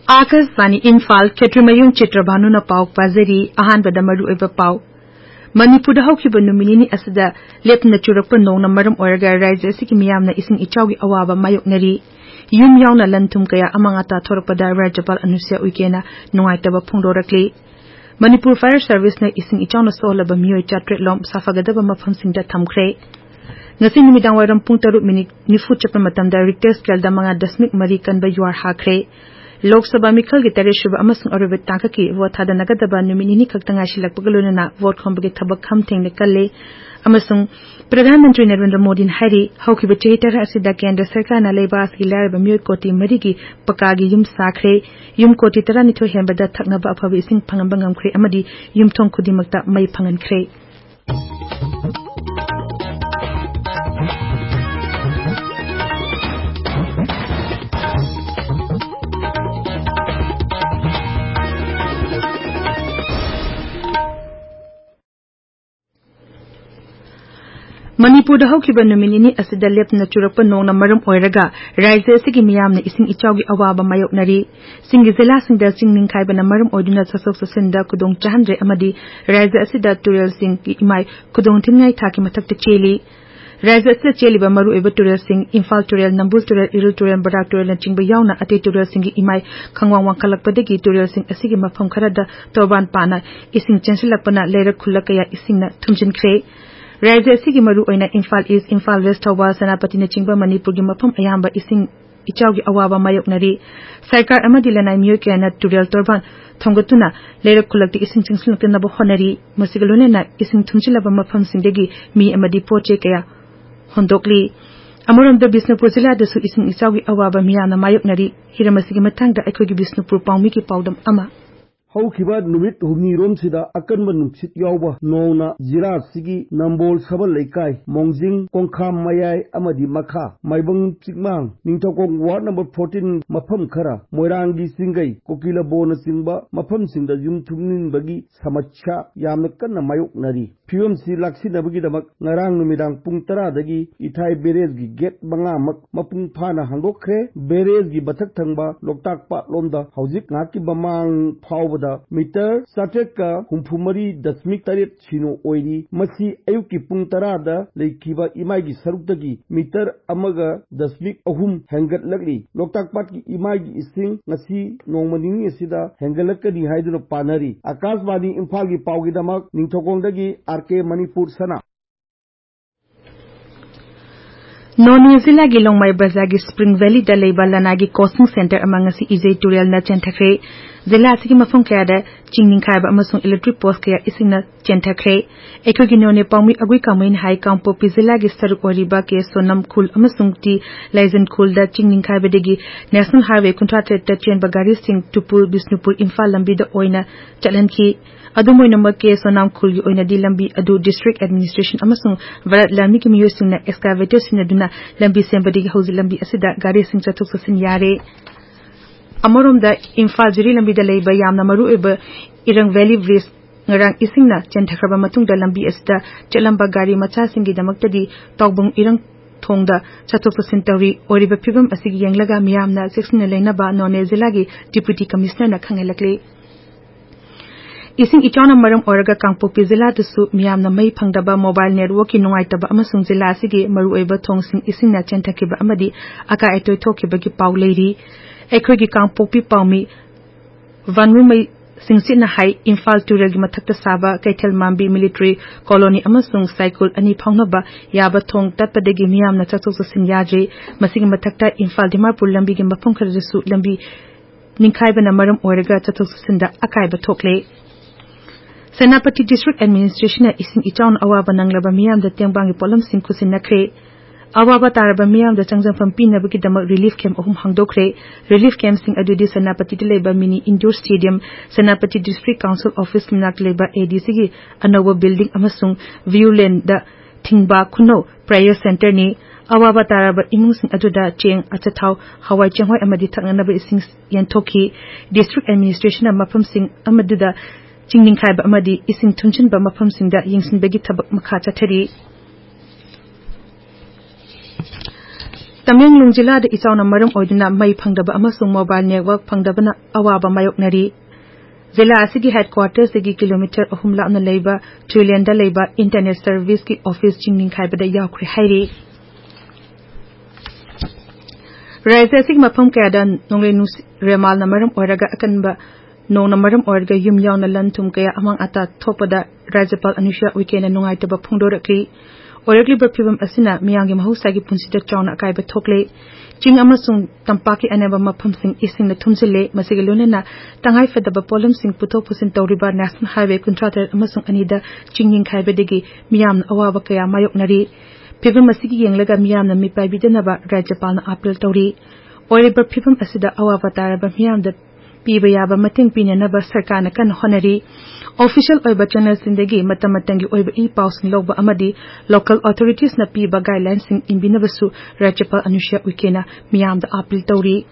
आकाशवाणी इम्फाल खेत्रमयुं चित्रभानुना पाउ पाजरी अहानबदा मरु ओइबा पाउ मणिपुरदा हौखिबा नुमिनिनि असदा लेपना चुरकपा नोंगना मरम ओइरगा राज्य असि मियामना इसिंग इचाउगी अवाबा मायोकनरी युम यावना लंथुम कया अमांगाता थोरकपदा राज्यपाल अनुसुया उइकेना नुंगाइतबा फोंदोरकली मणिपुर फायर सर्विस ने इसिंग इचाउना सोहलबा मियोय चाट्रेट लोम साफागदबा मफमसिंगदा थमख्रे ngasi numidang wairam pung 3:40 chapna matamda Richter scale da manga dasmik mari kanba yuar hakre Lok Sabha mikhal gi tare shuba amasung arube tangka ki vote hada nagadaba numinini kaktanga shilakpagaluna na vote khombage thabak kham thengne kalle amasung Pradhan Mantri Narendra Modi hari haukiba chehitara asida kendra sarkar na leibas gi laraba myoy koti mari gi pakagi yum sakre yum koti tara nitho hembada thaknaba aphabi ising phangamba ngamkhre amadi yum thong khudimakta mai phangan khre Manipur da haukiba numinini asida lepna churappa nongna maram oiraga राज्य asigi miyamna ising ichaugi awaba mayoknari singi zela singda chingning khaibana maram oiduna sasok sasinda kudong chahandre amadi राज्य asida turel sing ki imai kudong thingai thaki mathakta cheli राज्य asida cheliba maru eba turel sing Imphal turel Nambul turel Irul turel Barak turel na chingba yauna ate turel sing ki imai khangwang kalakpadagi turel sing asigi mafam kharada torban pana ising chensilakpana leira khulakaya isingna thumjin khre राज्य असि मरु ओइना Imphal east Imphal west Thoubal Senapati ने चिंगबा मणिपुर की मफम अयाम्बा इसिंग इचाउगी अवाबा मायोकनरी सरकार अमदि लनाई मियोय केना टुरेल तोरबान थोंगतुना लेरक खुलक्ति इसिंग चिंगसलकनबा honorary मसिगलोनेना इसिंग थुमचिलबा मफम सिंगदगी मी अमदि पोचे कया होंदोकली अमरोंदा बिष्णुपुर जिला दसु इसिंग इचाउगी अवाबा मियाना मायोकनरी हिरमसिगी मथांगदा अखोगी बिष्णुपुर पाउमी की पाउदम अमा हौखिबा नुमित हुमनीरोम सिदा अकनबा नुक्सित यावबा नौना जिला सिगी नंबोल सबल लेकाय मोंजिंग कोंखाम मयाय अमदि मखा माइबंग चिकमांग निंथोकोंग वार्ड नंबर 14 मफम खरा मोइरांगी सिंगई कोकिला बोन सिंगबा मफम सिंगदा युमथुमनिनबगी समस्या यामना कन्ना मायोकनरी फिवम सि लाक्सिनबगी दमक ngarang numidang pung 10 dagi इथाई बेरेज gi गेट मंगा मक मपुंग फाना हांगोखरे बेरेज gi बथक थंगबा लोकताक पा लोमदा हौजिक ngaki bamang फावबदा मीटर 60.34 सिनो ओइरी मसी अयुकी पुंग 10 दा लेखिबा इमाईगी सरुकदगी मीटर 1.3 हेंगतलगली लोकताक पाटकी इमाईगी इसिंग ngasi नोंगमनिंग एसिदा हेंगलकनी हाइदुनो पानरी आकाशवाणी इम्फालगी पावगीदमक निंथोकोंगदगी आरके मणिपुर सना नोनी जिला की लोंगमाई बाजार की स्प्रिंग वैली दा लेबा लनागी कोचिंग सेंटर अमंगसी इजे टुरियल ना चेंथखरे जिला सिगी मफम कयादा चिंगनिंग खायबा अमसुंग इलेक्ट्रिक पोस्ट कया इसिंगना चेंथखरे एखोगी नोने पाउमी अगुई कामैन हाई कांपोपी जिला की सरुक ओरिबा के सोनम खुल अमसुंग टी लाइजन खुल दा चिंगनिंग खायबदेगी नेशनल हाईवे कुंठाट्रेट चेंबा गाड़ी सिंह टुपुल बिष्णुपुर इम्फाल लंबी दा ओइना चलनखी अदुमोइनमक के सोनाम खुल की ओइना दी लंबी अदु डिस्ट्रिक्ट एडमिनिस्ट्रेशन अमसुंग भारत लामी की मियोसिंगना एक्सकावेटर सिनदुना लंबी सेंबदी हौजी लंबी असिदा गाड़ी सिंह चथुक ससिन यारे अमरोमदा इम्फाल जिरी लंबी दा लेबा यामना मरु एबा Irang valley bridge ngarang isingna chenthakhraba matungda lambi asida chelamba gari macha singi damakta tawbung irang thongda chathok chasin tawri oriba phibam asigi yenglaga miyamna section leinaba none zila gi deputy commissioner na khangelakle ising ichona maram oraga kangpopi zila dusu miyamna mai phangdaba mobile network ki nungaitaba amasung zila asigi maru oiba thongsing isingna chenthakiba amadi aka etoi thokibagi pauleiri ekhogi kangpopi paumi vanmai सिंगसिना हाई इम्फाल टुरेल की मथक्ता साबा कैथल मांबी military colony अमसुंग cycle अनि फाउनबा याबा थोंग तत्पदेगी मियामना चथोक चसिन याजे मसिग मथक्ता इम्फाल दिमापुर लंबी की मफम खरजसु लंबी निखाइबना मरम ओरगा चथोक चसिनदा अकाइबा थोकले सेनापति डिस्ट्रिक्ट एडमिनिस्ट्रेशन इसिंग इचाउन अवाबा नंगलबा मियामदा तेंगबांगी पोलम सिंग खुसिनखरे अवाबा तारबा मियामदा चंगजंफम पिनबगी दमक रिलीफ कैंप अहुम हांगदोखरे रिलीफ कैंप सिंग अदुदी सेनापति लेबा mini indoor stadium Senapati district council office मिनाक लेबा एडीसी की अनोवा बिल्डिंग अमसुंग व्यूलैंड दा थिंगबा खुनो प्रायर सेंटर नि अवाबा तारबा इमुंग सिंग अदुदा चेंग अचथाव हवाई चंगहोय अमदि थंगनबा इसिंग यंथोखी डिस्ट्रिक्ट एडमिनिस्ट्रेशन मफम सिंग अमदुदा चिंगनिंग खायबा अमदि इसिंग थुंचिनबा मफम सिंगदा यंगसिनबगी थबक मखा चथरी Tamenglong Jilla da Isauna Maram Oiduna Mai Phangdaba amasung mobile network phangdabana awaba mayoknari Jilla asigi headquarters sigi kilometer 3 lapna leiba trillion da leiba internet service ki office jingning khaibada yaukri hairi Raisa sig mafam kaya nongle nus remal na maram oiraga akanba no na maram oiraga yum yaw na lantum kaya amang ata thopada Rajapal Anusha Uike na nungai taba phungdorakli Oregli bapibam asina miyangi mahusagi punsida chawna kaiba thokle ching amasung tampaki aneba mafam sing ising na thumsile masigilone na tangai fedaba polam sing puto pusin tawriba national highway contractor amasung anida chinging khaiba degi miyam awaba kaya mayoknari Pibam asigi yenglaga miyam na mipaibidanaba Rajapal na appeal tawri Oreber pibam asida awaba taraba miyam da piba yaba mating pinanaba sarkana kan honari Official oiba channel sindagi matamatangi oiba e-pausing logba amadi local authorities na piba guidelines sing imbinabasu Rajapal Anusha Uike na miyam da appeal tawri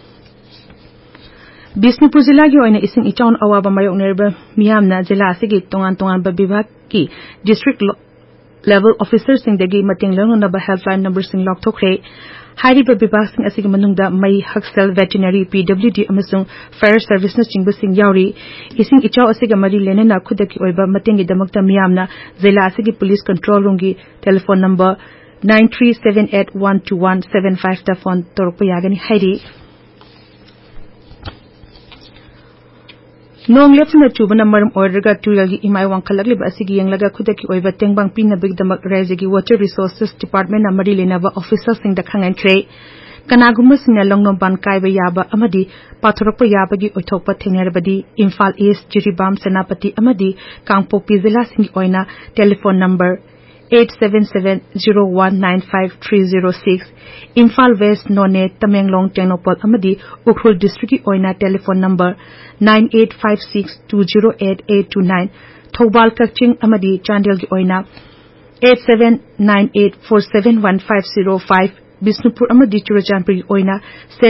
Bisnupur Jilla gi oina ising ichawn awaba mayoknerba miyam na jilla asigi tongan ba bibhag ki district level officers sing dagi mating langnaba helpline number sing log thokre Hariba bibhag sing asigi manungda mai Haksel veterinary PWD amasung fire service na chingba sing yauri ising ichaw asiga mari lena na khudaki oiba matingi damakta miyamna jilla asigi police control room gi telephone number 93781217 ta phone torpa yagani hairi Nong lepna chubana maram orderga tuyagi imai wangkhalagli ba asigi yenglaga khudaki oiba tengbang pina bigdamak raizagi water resources department na mari lenaba officer sing da khangan tre kanagumma singna longnom ban kaiba yaba amadi pathorakpa yabagi oithokpa thengnerbadi Imphal East Jiribam Senapati amadi Kangpokpi Jilla sing oina telephone number 8770195306 Imphal West None Tamenglong Tenopol amadi Ukhrul district oina telephone number 9856208829 Thobal Kaching amadi Chandel gi oina 8798471505 Bisnupur amadi Churachandpur oina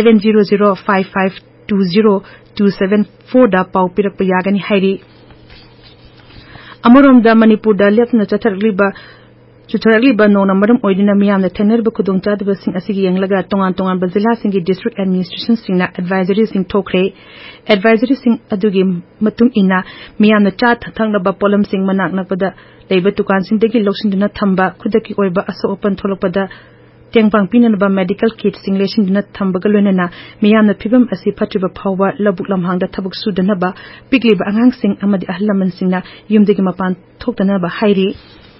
7005520274 da pau pirakpa yagani hairi Amorom da Manipur da lepna Chutharaliba no namaram oidina miyam na thenarba khudongchadaba sing asigi yenglaga tongan bazila singi district administration singna advisory sing thokre advisory sing adugi matung ina miyam na cha thangnaba polam sing manak nakpada leiba tukan sing degi loksinduna thamba khudaki oiba aso open tholokpada tengpang pinanaba medical kit sing lesing duna thamba galonena miyam na phibam asi phatriba phawba labuk lamhangda thabuk sudanaba pigliba angang sing amadi ahlaman singna yumdegi mapan thoktanaba hairi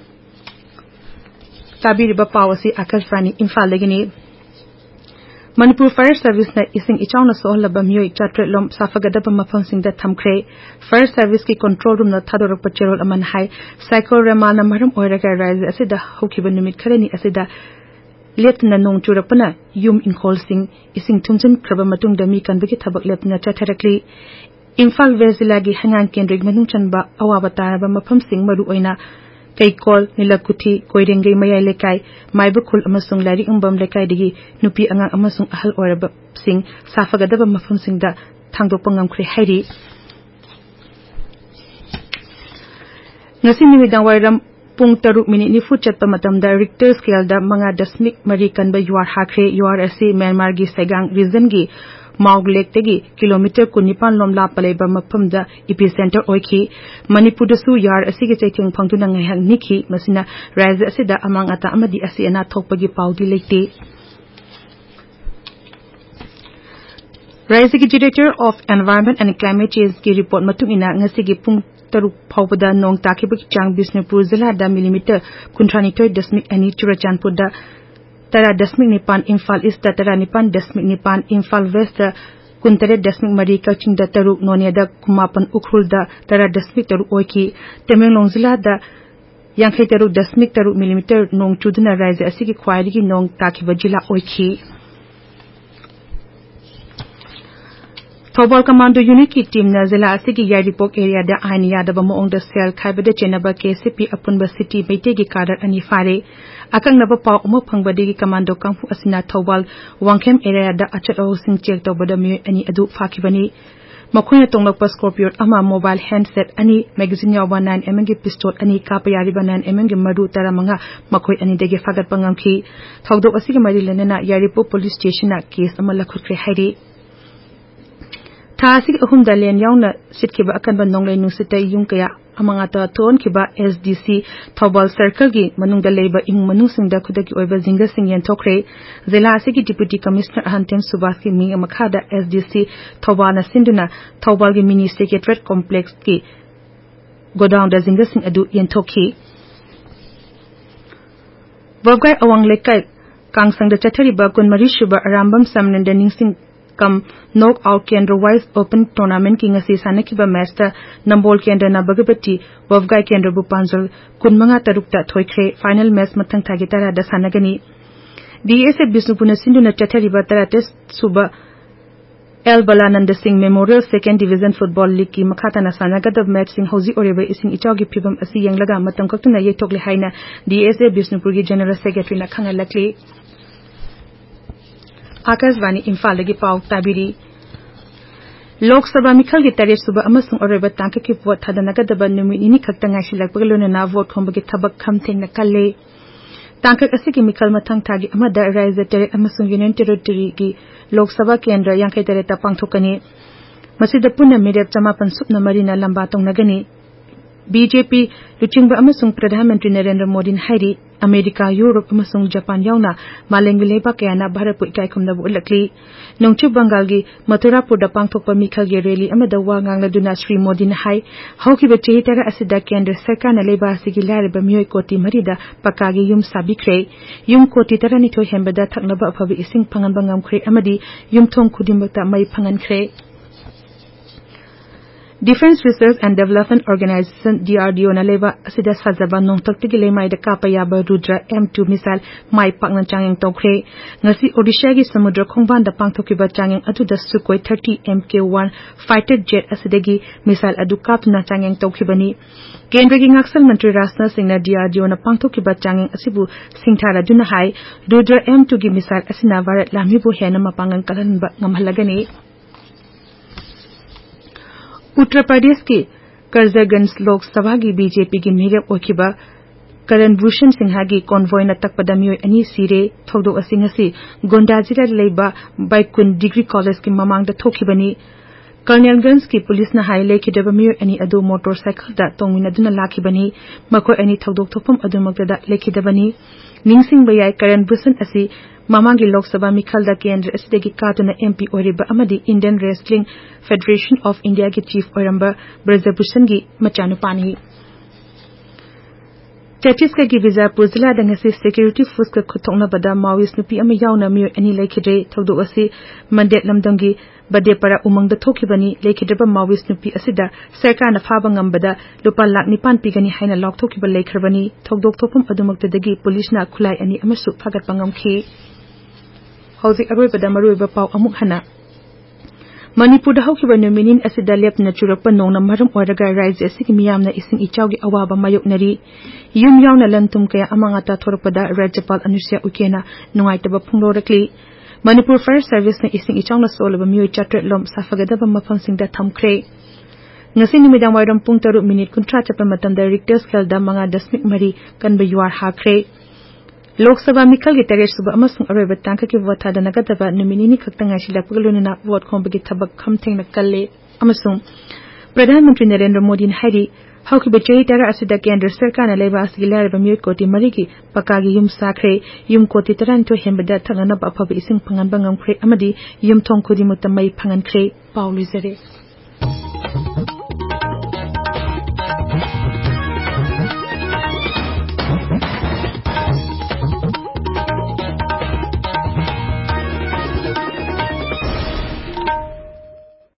Kabiriba Pawasi Akashvani Imphal Legini Manipur Fire Service na ising ichawna sohlaba miyoi chatrelom safagadaba mafam singda thamkre Fire Service ki control room na thadorokpa cherol aman hai cycle remal na maram oiraga rise asida hokiba numit khareni asida lepna nong churapana yum inkhol sing ising thumchan kraba matungda mi kanbagi thabak lepna chatharakli Imphal West Jilla gi hangang kendrig manungchanba awaba taraba mafam sing maru oina Kaikol Nilakuthi Koirengai Mayai Lekai Maibakul amasung Lari Umbam Lekai digi nupi angang amasung ahal oraba sing safagadaba mafam singda thangdokpa ngamkhre hairi Ngasi nimidang wairam pung 3 minute ni foot chatpa matamda Richter scale da manga dasmik mari kanba yuar hakre yuar asi Myanmar gi Saigang region gi Maug Lake tegi kilometer kunipan lomla palaiba mafamda epicenter oiki Manipur dasu yar asigi chaitheng phangtuna ngaihang nikhi masina rise asida amang ata amadi asi ana thokpagi paudi leite Rise ki Director of Environment and Climate Change ki report matungina ngasigi pung taruk phawbada nong takibaki chang Bisnupur Jilla da millimeter 39.2 Churachandpur da Tara Dasmik Nipan Imphal East da Tara Nipan Dasmik Nipan Imphal West da Kuntare Dasmik Mari Kaching da Taruk Nonia da Kumapan Ukhrul da Tara Dasmik Taruk Oiki Tamenglong Jilla da Yankhai Taruk Dasmik Taruk millimeter nong chuduna rise asigi khwairigi nong takiba jilla oiki Thobal Commando Unit ki team na zila asigi Yaripok area da aini yadaba moong da sel khaibada chenaba KCP apunba city beite gi kadar ani fare akang naba paw umo phangbadi gi commando kangfu asina Thobal Wangkhem area da achat sing check tobada mi ani adu fakibani Makhuna tonglakpa Scorpio ama mobile handset ani magazine yawa 9mm gi pistol ani kapayari ba 9mm gi maru taramanga makhoi ani dege fagat pangamki thawdo asigi mari lenena Yaripok police station na case ama lakhutre hairi Tasik ahum dalian yauna sitkiba akan ba nonglay nusitay yung kaya amanga ta ton kiba SDC Thobal Circle gi manung dalayba ing manung singda kudagi oiba zinga singyan tokre zila asigi Deputy Commissioner Ahantem Subas ki minga makhada SDC Thobal na sinduna Thobal gi Mini Secretariat Complex ki godown da zinga sing adu yan toki Bobgai awang lekay kangsang da chathariba kun marishuba arambam samnanda ningsing kam knockout kendra wise open tournament ki ngasi sanakiba match ta nambol kendra na bagabati Bobgai kendra bupanjal kunmanga tarukta thoikre final match mathang thagitara da sanagani DSA Bisnupuna Sinduna Chathariba Tarates Suba El Balananda Singh Memorial Second Division Football League ki makhata na sanagada match sing hozi oreba ising ichawgi phibam asi yanglaga matam kaktuna yetokle haina DSA Bisnupur gi General Secretary na khangalakli Akasvani Imphal lagi pau tabiri Lok Sabha Mikhal gi taret suba amasung oreba tangka ki vote thadanagadaba numit ini khaktanga silakpagalona na vote khombagi thabak khamtheng na kalle tangka asigi Mikhal mathang thagi amada raise taret amasung Union Territory gi Lok Sabha Kendra yankai tareta pangthokani masida punna mirep chamapan supna marina lamba tongnagani BJP Luchingba amasung Pradhan Mantri Narendra Modi hairi America Europe amasung Japan yauna malengwi leba kayana Bharat pu ikai khumnabu ulakli nongchu Bengal gi Mathurapur da pangthokpa Mikhal gi rally amada wa ngangladuna Sri Modi na hai haukiba chehi tara asida Kendra Sarkar na leba asigi lariba miyoi koti marida pakagi yum sabikre yum koti tara nithoi hembada thaknaba aphabi ising phanganba ngamkhre amadi yum thong khudimbakta mai phangankre Defense Research and Development Organization DRDO na leba asida sajaba nongtaktigi lemai da kapayaba Rudra M2 missile mai pakna changeng tokre ngasi Odisha gi samudra khongban da pangthokiba changeng adu da Sukhoi 30 Mk1 fighter jet asidagi missile adu kapna changeng tokhibani Kendra gi ngaksal Mantri Rajnath Singh na DRDO na pangthokiba changeng asibu singthara duna hai Rudra M2 gi missile asina Bharat lamibu hena mapangan kalanba ngamhalagani Uttar Pradesh के Karzagंज लोक सभा की BJP की मीरब ओखिबा करण भूषण सिंहा की convoy न तकपदा मियोय अनि सिरे थौदो असिंगसी गोंडाजिरा लेबा बाइकुन डिग्री कॉलेज की ममांगदा थोखिबनी कर्नलगंज की पुलिस न हाई लेखिदबा मियोय अनि अदो मोटरसाइकिल दा तोंगिनदुना लाखिबनी मखोय अनि थौदोक थोफम अदुमगदा लेखिदबनी निंगसिंग बयाय करण भूषण असि Mamangi Lok Sabha Mikhal da Kendra asidagi katuna MP oriba amadi Indian Wrestling Federation of India ki chief oramba Brajabhushan gi machanupani Chhattisgarh ki Bijapur zila da ngasi security force ka khuthokna bada Maoist nupi ama yauna miyoy ani lekhidre thawdo asi Mandet lamdamgi Badepara umangda thokibani lekhidaba Maoist nupi asida sarkar na phaba ngambada lupa lakh 9 pigani haina lok thokiba lekhrabani thawdok thopam adumaktadagi police na khulai ani amasu phagat pangamkhi Hauzik aroibada maruiba pau amuk hana Manipur da haukiba nominin asida lepna churakpa nongna maram oraga raise asigi miyamna ising ichawgi awaba mayoknari yum yauna lantum kaya amangata thorpada Rajyapal Anusya Ukena nungaitaba phunglorakli Manipur Fire Service na ising ichawna solaba miyoi chatret lom safagadaba maphangsingda thamkre ngasi numidang wairam pung 3 minute kuntra chapa matamda Richter scale da manga dasmik mari kanba yuar hakre Lok Sabha Mikhal gi taret suba amasung aroiba tangka ki vote thadanagadaba numinini khaktanga silakpagalona vote khombagi thabak khamthengna kalle amasung Pradhan Mantri Narendra Modi hairi haukiba chehi tara asida Kendra Sarkar na leba asigi lariba miyoi koti marigi pakagi yum sakre yum koti taran to hembada thangana aphabi ising phanganba ngamkhre amadi yum thong khudi mutamai phangankre Paulizare